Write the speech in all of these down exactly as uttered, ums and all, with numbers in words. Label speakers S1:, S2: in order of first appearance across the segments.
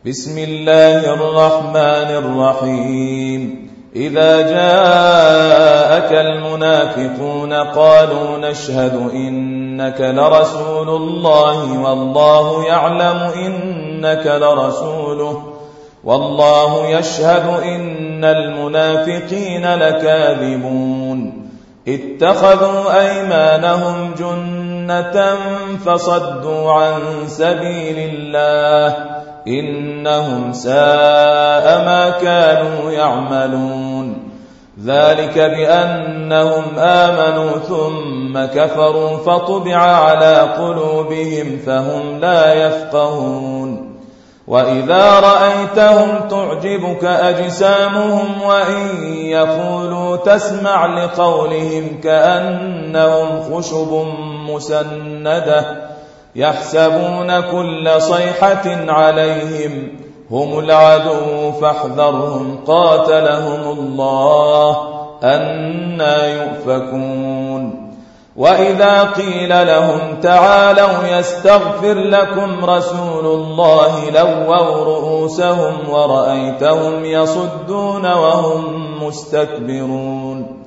S1: بسم الله الرحمن الرحيم إذا جاءك المنافقون قالوا نشهد إنك لرسول الله والله يعلم إنك لرسوله والله يشهد إن المنافقين لكاذبون اتخذوا أيمانهم جنة فصدوا عن سبيل الله إنهم ساء ما كانوا يعملون ذلك بأنهم آمنوا ثم كفروا فطبع على قلوبهم فهم لا يفقهون وإذا رأيتهم تعجبك أجسامهم وإن يقولوا تسمع لقولهم كأنهم خشب مسندة يحسبون كل صيحة عليهم هم العدو فاحذرهم قاتلهم الله أنى يؤفكون وإذا قيل لهم تعالوا يستغفر لكم رسول الله لووا رؤوسهم ورأيتهم يصدون وهم مستكبرون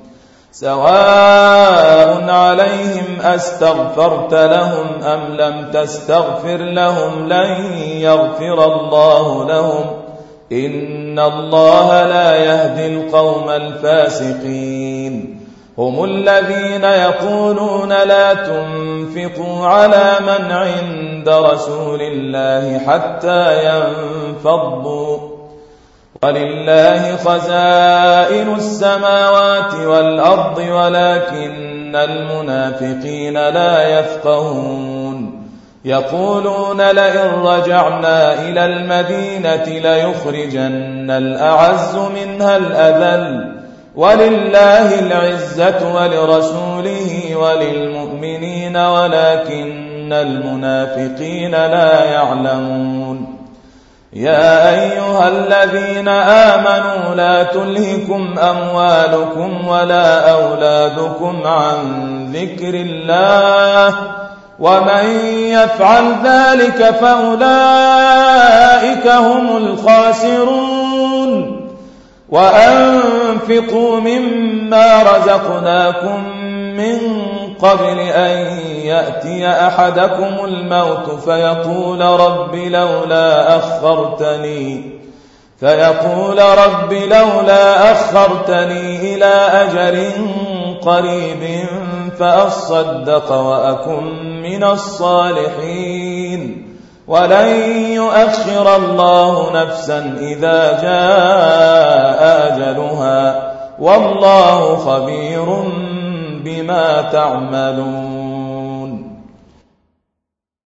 S1: سواء عليهم أستغفرت لهم أم لم تستغفر لهم لن يغفر الله لهم إن الله لا يهدي القوم الفاسقين هم الذين يقولون لا تنفقوا على من عند رسول الله حتى ينفضوا ولله خزائن السماوات والأرض ولكن المنافقين لا يفقهون يقولون لئن رجعنا إلى المدينة ليخرجن الأعز منها الأذل ولله العزة ولرسوله وللمؤمنين ولكن المنافقين لا يعلمون يا أيها الذين آمنوا لا تلهكم أموالكم ولا أولادكم عن ذكر الله ومن يفعل ذلك فأولئك هم الخاسرون وأنفقوا مما رزقناكم من قبل أن يأتي أحدكم الموت فيقول رب لولا أخرتني فيقول رب لولا أخرتني إلى أجل قريب فأصدق وأكن من الصالحين ولن يؤخر الله نفسا إذا جاء أجلها والله خبير بما تعملون